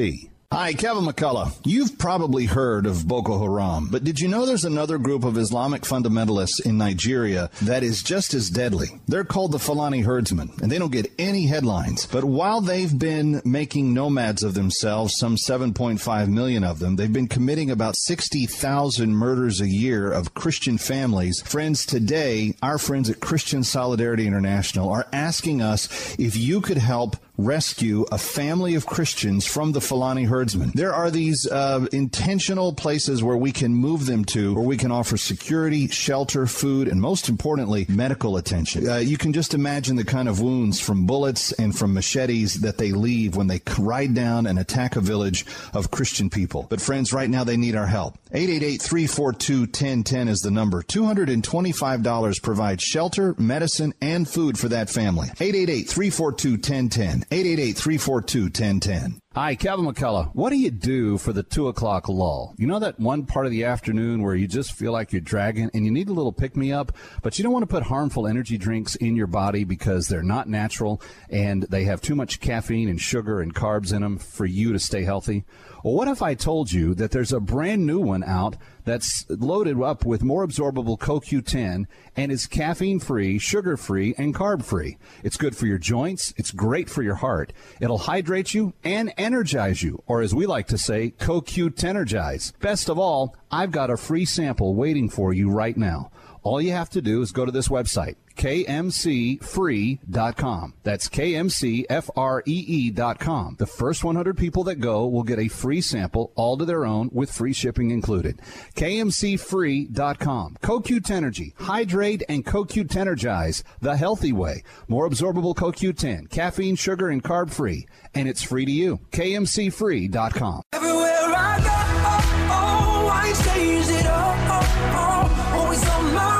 Hi, Kevin McCullough. You've probably heard of Boko Haram, but did you know there's another group of Islamic fundamentalists in Nigeria that is just as deadly? They're called the Fulani herdsmen, and they don't get any headlines. But while they've been making nomads of themselves, some seven point five million of them, they've been committing about sixty thousand murders a year of Christian families. Friends, today, our friends at Christian Solidarity International are asking us if you could help rescue a family of Christians from the Fulani herdsmen. There are these uh, intentional places where we can move them to, where we can offer security, shelter, food, and most importantly, medical attention. Uh, you can just imagine the kind of wounds from bullets and from machetes that they leave when they ride down and attack a village of Christian people. But friends, right now they need our help. eight eight eight, three four two, one zero one zero is the number. two hundred twenty-five dollars provides shelter, medicine, and food for that family. eight eight eight, three four two, one zero one zero. eight eight eight, three four two, one zero one zero. Hi, Kevin McCullough. What do you do for the two o'clock lull? You know that one part of the afternoon where you just feel like you're dragging and you need a little pick-me-up, but you don't want to put harmful energy drinks in your body because they're not natural and they have too much caffeine and sugar and carbs in them for you to stay healthy? Well, what if I told you that there's a brand new one out that's loaded up with more absorbable C O Q ten and is caffeine-free, sugar-free, and carb-free? It's good for your joints. It's great for your heart. It'll hydrate you and energize you, or as we like to say, C O Q ten-ergize. Best of all, I've got a free sample waiting for you right now. All you have to do is go to this website, K M C free dot com. That's K M C F R E E dot com. The first one hundred people that go will get a free sample, all to their own, with free shipping included. K M C free dot com. C O Q ten-ergy. Hydrate and C O Q ten-ergize the healthy way. More absorbable C O Q ten. Caffeine, sugar, and carb-free. And it's free to you. K M C free dot com. Everywhere I go, oh, oh, I change it all, oh, oh, always on my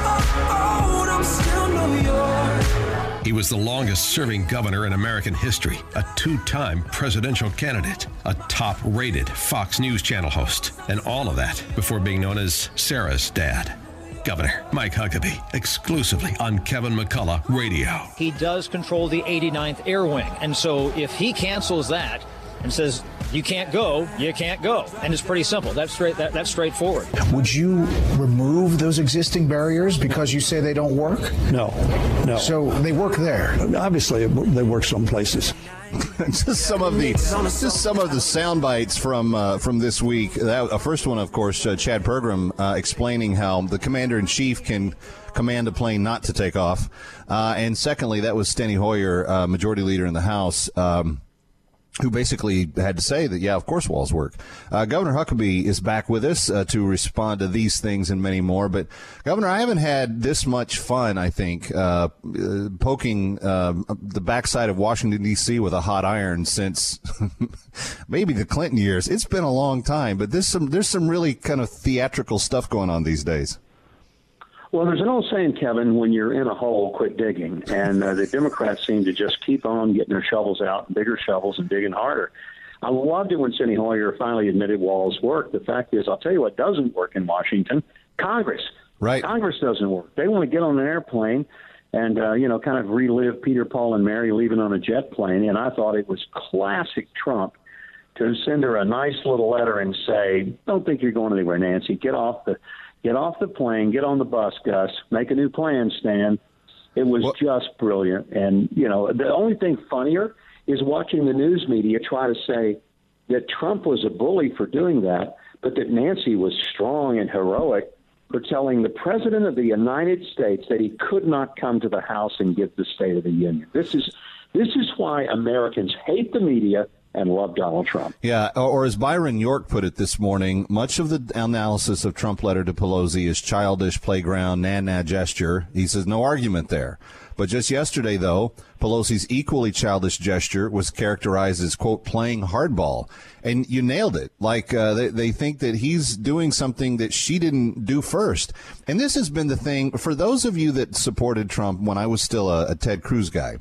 road, I'm still New York. He was the longest-serving governor in American history, a two-time presidential candidate, a top-rated Fox News Channel host, and all of that before being known as Sarah's dad. Governor Mike Huckabee, exclusively on Kevin McCullough Radio. He does control the eighty-ninth Air Wing, and so if he cancels that and says you can't go, you can't go, and it's pretty simple. That's straight. That, that's straightforward. Would you remove those existing barriers because you say they don't work? No, no. So they work there. Obviously, they work some places. just some of the just some of the sound bites from uh, from this week. That, uh, first one, of course, uh, Chad Pergram uh, explaining how the commander in chief can command a plane not to take off, uh, and secondly, that was Steny Hoyer, uh, majority leader in the House. Um, who basically had to say that, yeah, of course walls work. Uh, Governor Huckabee is back with us uh, to respond to these things and many more. But, Governor, I haven't had this much fun, I think, uh, uh, poking uh, the backside of Washington, D C with a hot iron since maybe the Clinton years. It's been a long time, but there's some, there's some really kind of theatrical stuff going on these days. Well, there's an old saying, Kevin, when you're in a hole, quit digging. And uh, the Democrats seem to just keep on getting their shovels out, bigger shovels, and digging harder. I loved it when Steny Hoyer finally admitted walls work. The fact is, I'll tell you what doesn't work in Washington, Congress. Right. Congress doesn't work. They want to get on an airplane and, uh, you know, kind of relive Peter, Paul, and Mary leaving on a jet plane. And I thought it was classic Trump to send her a nice little letter and say, don't think you're going anywhere, Nancy. Get off the Get off the plane, get on the bus, Gus, make a new plan, Stan. It was what? just brilliant. And, you know, the only thing funnier is watching the news media try to say that Trump was a bully for doing that, but that Nancy was strong and heroic for telling the President of the United States that he could not come to the House and give the State of the Union. This is this is why Americans hate the media and love Donald Trump. Yeah, or as Byron York put it this morning, much of the analysis of Trump letter to Pelosi is childish playground, na-na gesture. He says no argument there. But just yesterday, though, Pelosi's equally childish gesture was characterized as, quote, playing hardball. And you nailed it. Like uh, they, they think that he's doing something that she didn't do first. And this has been the thing for those of you that supported Trump when I was still a, a Ted Cruz guy.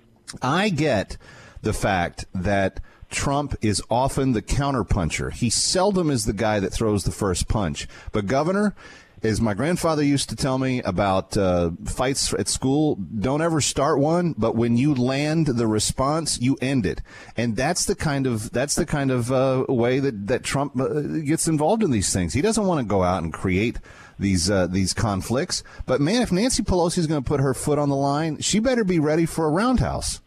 I get the fact that Trump is often the counterpuncher. He seldom is the guy that throws the first punch. But, Governor, is my grandfather used to tell me about uh, fights at school. Don't ever start one, but when you land the response, you end it. And that's the kind of that's the kind of uh, way that that Trump uh, gets involved in these things. He doesn't want to go out and create these uh, these conflicts. But man, if Nancy Pelosi is going to put her foot on the line, she better be ready for a roundhouse.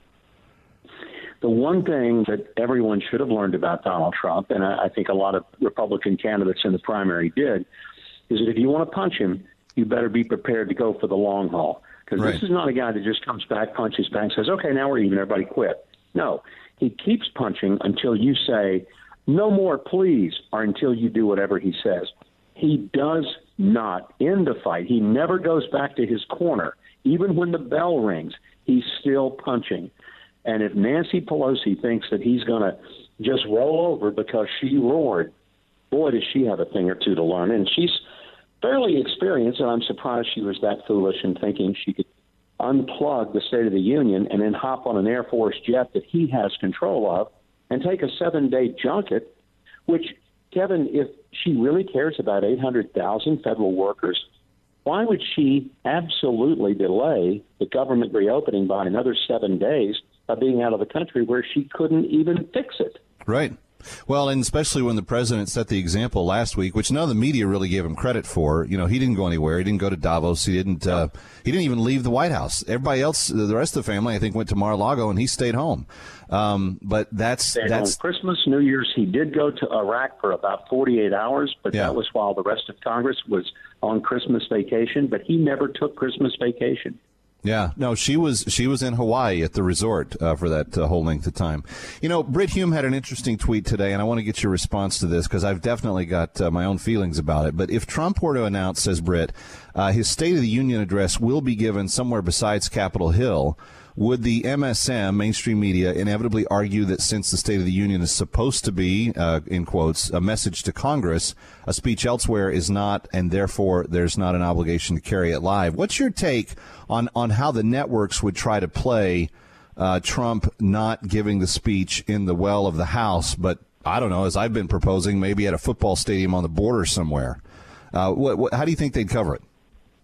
The one thing that everyone should have learned about Donald Trump, and I, I think a lot of Republican candidates in the primary did, is that if you want to punch him, you better be prepared to go for the long haul. Because right. This is not a guy that just comes back, punches back, and says, okay, now we're even, everybody quit. No, he keeps punching until you say, no more, please, or until you do whatever he says. He does not end the fight. He never goes back to his corner. Even when the bell rings, he's still punching. And if Nancy Pelosi thinks that he's going to just roll over because she roared, boy, does she have a thing or two to learn. And she's fairly experienced, and I'm surprised she was that foolish in thinking she could unplug the State of the Union and then hop on an Air Force jet that he has control of and take a seven-day junket, which, Kevin, if she really cares about eight hundred thousand federal workers, why would she absolutely delay the government reopening by another seven days by being out of the country where she couldn't even fix it? Right. Well, and especially when the president set the example last week, which none of the media really gave him credit for. You know, he didn't go anywhere. He didn't go to Davos. He didn't. Uh, he didn't even leave the White House. Everybody else, the rest of the family, I think, went to Mar-a-Lago, and he stayed home. Um, but that's stayed that's home. Christmas, New Year's. He did go to Iraq for about forty-eight hours, but yeah. that was while the rest of Congress was on Christmas vacation. But he never took Christmas vacation. Yeah, no, she was she was in Hawaii at the resort uh, for that uh, whole length of time. You know, Brit Hume had an interesting tweet today, and I want to get your response to this because I've definitely got uh, my own feelings about it. But if Trump were to announce, says Brit, uh, his State of the Union address will be given somewhere besides Capitol Hill, would the M S M, mainstream media, inevitably argue that since the State of the Union is supposed to be, uh, in quotes, a message to Congress, a speech elsewhere is not, and therefore there's not an obligation to carry it live? What's your take on, on how the networks would try to play uh, Trump not giving the speech in the well of the House, but, I don't know, as I've been proposing, maybe at a football stadium on the border somewhere? Uh, what, what, how do you think they'd cover it?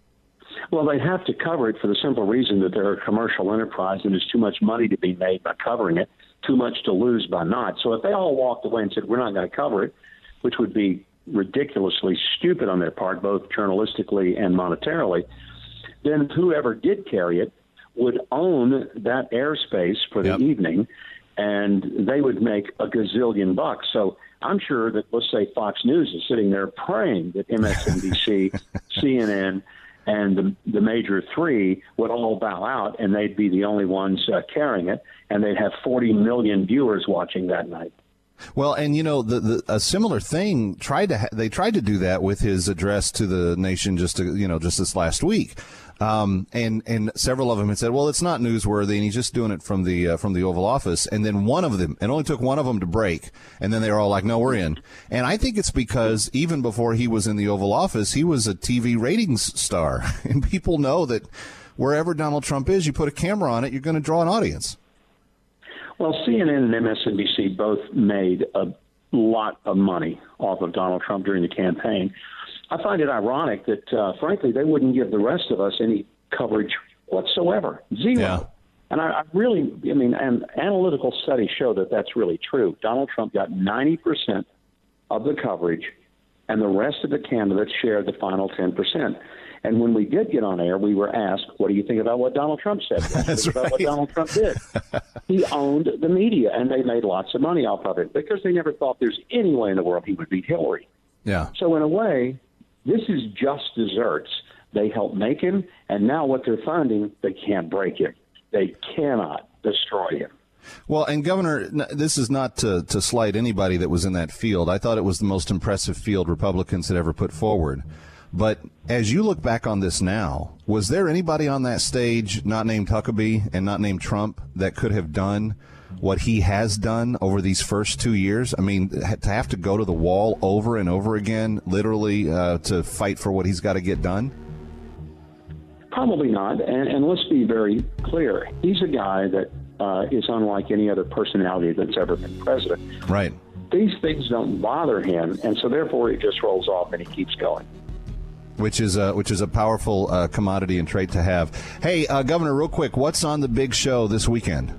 Well, they have to cover it for the simple reason that they're a commercial enterprise and there's too much money to be made by covering it, too much to lose by not. So if they all walked away and said, we're not going to cover it, which would be ridiculously stupid on their part, both journalistically and monetarily, then whoever did carry it would own that airspace for the yep. evening, and they would make a gazillion bucks. So I'm sure that, let's say, Fox News is sitting there praying that M S N B C, C N N, and the, the major three would all bow out, and they'd be the only ones uh, carrying it, and they'd have forty million viewers watching that night. Well, and you know, the, the a similar thing tried to ha- they tried to do that with his address to the nation just to, you know just this last week. Um, and, and several of them had said, well, it's not newsworthy, and he's just doing it from the, uh, from the Oval Office. And then one of them, it only took one of them to break. And then they were all like, no, we're in. And I think it's because even before he was in the Oval Office, he was a T V ratings star. And people know that wherever Donald Trump is, you put a camera on it, you're going to draw an audience. Well, C N N and M S N B C both made a lot of money off of Donald Trump during the campaign. I find it ironic that, uh, frankly, they wouldn't give the rest of us any coverage whatsoever. Zero. Yeah. And I, I really, I mean, and analytical studies show that that's really true. Donald Trump got ninety percent of the coverage, and the rest of the candidates shared the final ten percent. And when we did get on air, we were asked, what do you think about what Donald Trump said? What do you think about what Donald Trump did? He owned the media, and they made lots of money off of it because they never thought there's any way in the world he would beat Hillary. Yeah. So in a way, this is just desserts. They helped make him, and now what they're finding, they can't break him. They cannot destroy him. Well, and Governor, this is not to, to slight anybody that was in that field. I thought it was the most impressive field Republicans had ever put forward. But as you look back on this now, was there anybody on that stage not named Huckabee and not named Trump that could have done what he has done over these first two years? I mean, to have to go to the wall over and over again, literally, uh, to fight for what he's got to get done? Probably not. And, and let's be very clear. He's a guy that uh, is unlike any other personality that's ever been president. Right. These things don't bother him, and so therefore he just rolls off and he keeps going. which is a, which is a powerful uh, commodity and trait to have. Hey, uh, Governor, real quick, what's on the big show this weekend?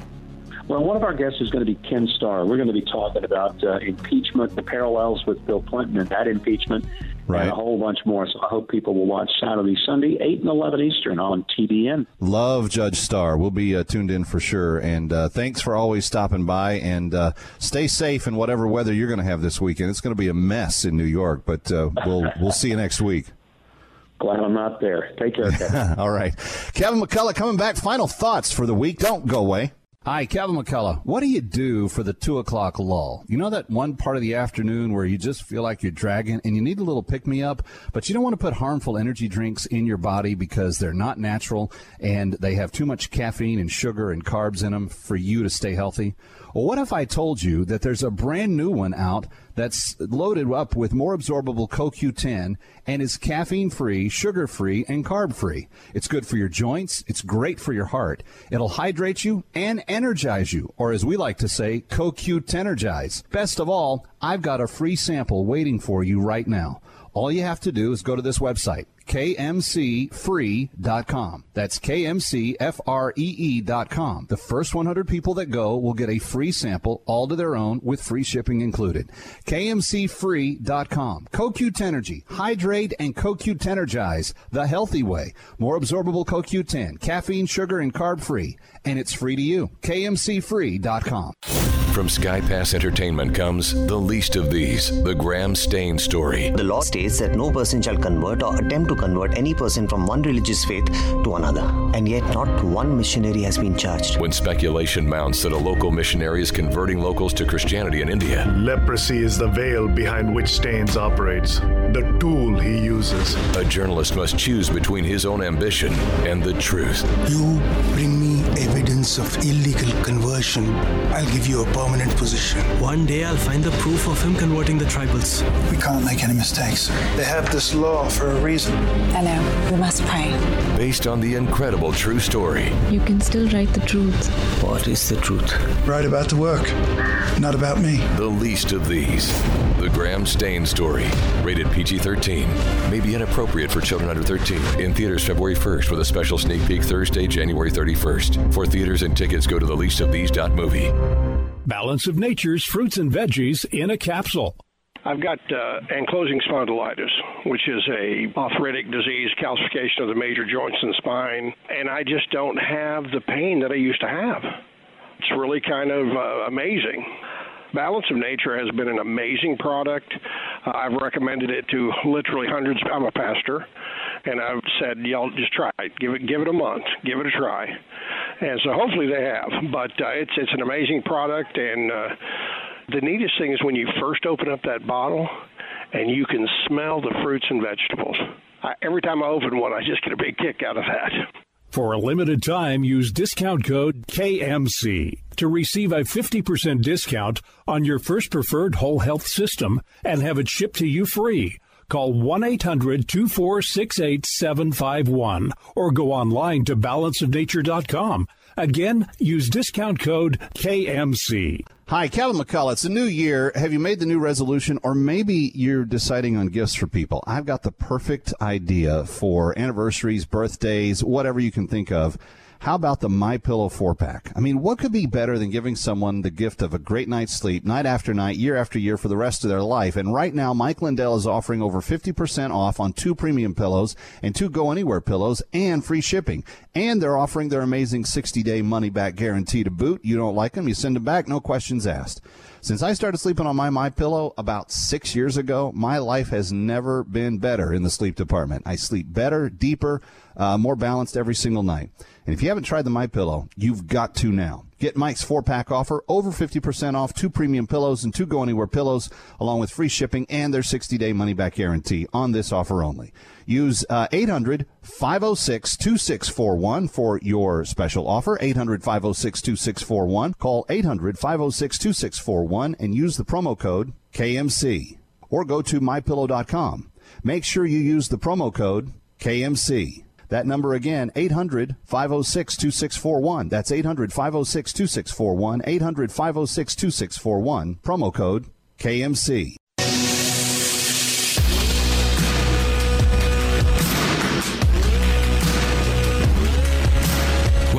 Well, one of our guests is going to be Ken Starr. We're going to be talking about uh, impeachment, the parallels with Bill Clinton and that impeachment, right, and a whole bunch more. So I hope people will watch Saturday, Sunday, eight and eleven Eastern on T B N. Love Judge Starr. We'll be uh, tuned in for sure. And uh, thanks for always stopping by. And uh, stay safe in whatever weather you're going to have this weekend. It's going to be a mess in New York, but uh, we'll we'll see you next week. Glad I'm not there. Take care, Kevin. All right. Kevin McCullough coming back. Final thoughts for the week. Don't go away. Hi, Kevin McCullough. What do you do for the two o'clock lull? You know that one part of the afternoon where you just feel like you're dragging and you need a little pick-me-up, but you don't want to put harmful energy drinks in your body because they're not natural and they have too much caffeine and sugar and carbs in them for you to stay healthy? Well, what if I told you that there's a brand new one out that's loaded up with more absorbable C O Q ten and is caffeine-free, sugar-free, and carb-free? It's good for your joints. It's great for your heart. It'll hydrate you and energize you, or as we like to say, C O Q ten-ergize. Best of all, I've got a free sample waiting for you right now. All you have to do is go to this website, K M C free dot com. That's K M C F R E E dot com. The first one hundred people that go will get a free sample, all to their own, with free shipping included. K M C free dot com. C O Q ten-ergy. Hydrate and C O Q ten-ergize the healthy way. More absorbable C O Q ten. Caffeine, sugar, and carb-free. And it's free to you. K M C free dot com. From Sky Pass Entertainment comes The Least of These, the Graham Stain Story. The law states that no person shall convert or attempt to convert any person from one religious faith to another. And yet not one missionary has been charged. When speculation mounts that a local missionary is converting locals to Christianity in India. Leprosy is the veil behind which Staines operates, the tool he uses. A journalist must choose between his own ambition and the truth. You bring me evidence of illegal conversion, I'll give you a permanent position. One day I'll find the proof of him converting the tribals. We can't make any mistakes. They have this law for a reason. I know. We must pray. Based on the incredible true story. You can still write the truth. What is the truth? Write about the work, not about me. The Least of These. The Graham Stain Story. Rated P G thirteen. May be inappropriate for children under thirteen. In theaters February first with a special sneak peek Thursday, January thirty-first. For theaters and tickets, go to the least of these dot movie. Balance of Nature's fruits and veggies in a capsule. I've got uh, ankylosing spondylitis, which is a arthritic disease, calcification of the major joints in the spine, and I just don't have the pain that I used to have. It's really kind of uh, amazing. Balance of Nature has been an amazing product. Uh, I've recommended it to literally hundreds. I'm a pastor, and I've said, y'all just try it. Give it, give it a month. Give it a try. And so hopefully they have. But uh, it's it's an amazing product, and uh, the neatest thing is when you first open up that bottle, and you can smell the fruits and vegetables. I, every time I open one, I just get a big kick out of that. For a limited time, use discount code K M C to receive a fifty percent discount on your first preferred whole health system and have it shipped to you free. Call one eight hundred two four six eight seven five one or go online to balance of nature dot com. Again, use discount code K M C. Hi, Kevin McCullough. It's a new year. Have you made the new resolution, or maybe you're deciding on gifts for people? I've got the perfect idea for anniversaries, birthdays, whatever you can think of. How about the MyPillow four-pack? I mean, what could be better than giving someone the gift of a great night's sleep, night after night, year after year, for the rest of their life? And right now, Mike Lindell is offering over fifty percent off on two premium pillows and two go-anywhere pillows and free shipping. And they're offering their amazing sixty-day money-back guarantee to boot. You don't like them, you send them back, no questions asked. Since I started sleeping on my MyPillow about six years ago, my life has never been better in the sleep department. I sleep better, deeper, uh, more balanced every single night. And if you haven't tried the MyPillow, you've got to now. Get Mike's four-pack offer, over fifty percent off, two premium pillows and two go-anywhere pillows, along with free shipping and their sixty-day money-back guarantee on this offer only. Use uh, eight hundred five oh six two six four one for your special offer, eight hundred five oh six two six four one. Call eight hundred five oh six two six four one and use the promo code K M C. Or go to my pillow dot com. Make sure you use the promo code K M C. That number again, eight hundred five oh six two six four one. That's eight hundred five oh six two six four one, eight hundred five oh six two six four one, promo code K M C.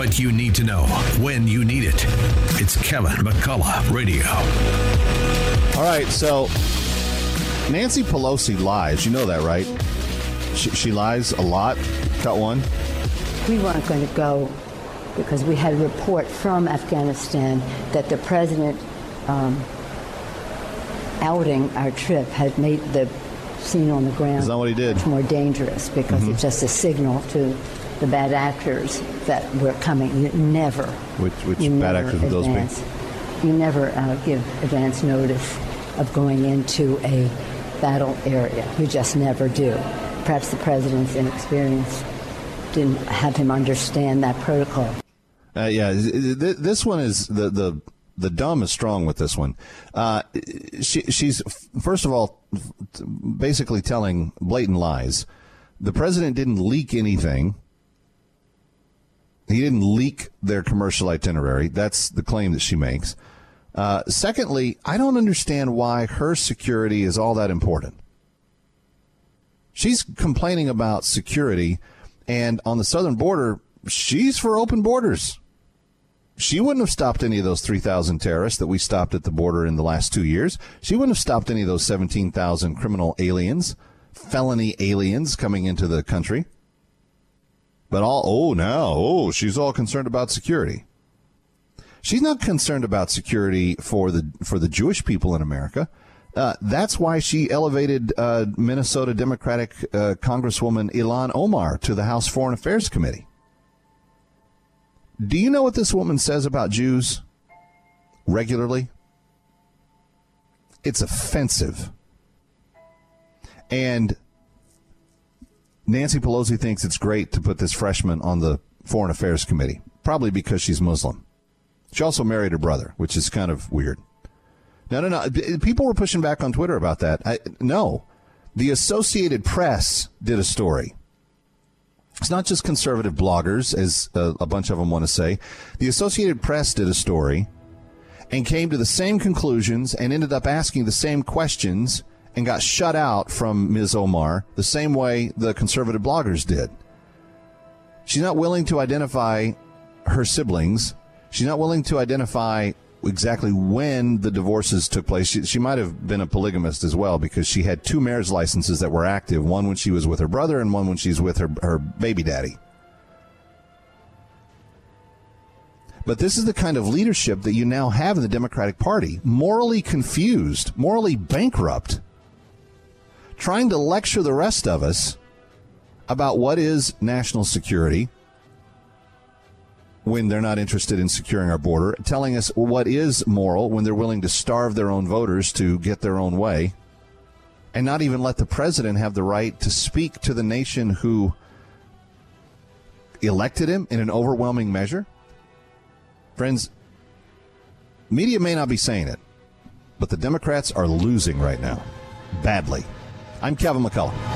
what you need to know when you need it. It's Kevin McCullough Radio. All right, so Nancy Pelosi lies. You know that, right? She, she lies a lot. Cut one. We weren't going to go because we had a report from Afghanistan that the president um, outing our trip had made the scene on the ground Is that what he did? much more dangerous because Mm-hmm. it's just a signal to the bad actors that we're coming. You never. Which, which you bad never actors would those advance, be? You never uh, give advance notice of going into a battle area. You just never do. Perhaps the president's inexperience didn't have him understand that protocol. Uh, yeah, this one is the the the dumb is strong with this one. Uh, she, she's first of all basically telling blatant lies. The president didn't leak anything. He didn't leak their commercial itinerary. That's the claim that she makes. Uh, secondly, I don't understand why her security is all that important. She's complaining about security, and on the southern border, she's for open borders. She wouldn't have stopped any of those three thousand terrorists that we stopped at the border in the last two years. She wouldn't have stopped any of those seventeen thousand criminal aliens, felony aliens coming into the country. But all, oh, now, oh, she's all concerned about security. She's not concerned about security for the for the Jewish people in America. Uh, that's why she elevated uh, Minnesota Democratic uh, Congresswoman Ilhan Omar to the House Foreign Affairs Committee. Do you know what this woman says about Jews regularly? It's offensive. And Nancy Pelosi thinks it's great to put this freshman on the Foreign Affairs Committee, probably because she's Muslim. She also married her brother, which is kind of weird. No, no, no. People were pushing back on Twitter about that. I, no. The Associated Press did a story. It's not just conservative bloggers, as a, a bunch of them want to say. The Associated Press did a story and came to the same conclusions and ended up asking the same questions and got shut out from Miz Omar the same way the conservative bloggers did. She's not willing to identify her siblings. She's not willing to identify exactly when the divorces took place. She, she might have been a polygamist as well, because she had two marriage licenses that were active, one when she was with her brother and one when she's with her, her baby daddy. But this is the kind of leadership that you now have in the Democratic Party, morally confused, morally bankrupt, trying to lecture the rest of us about what is national security when they're not interested in securing our border, telling us what is moral when they're willing to starve their own voters to get their own way, and not even let the president have the right to speak to the nation who elected him in an overwhelming measure. Friends, media may not be saying it, but the Democrats are losing right now, badly. I'm Kevin McCullough.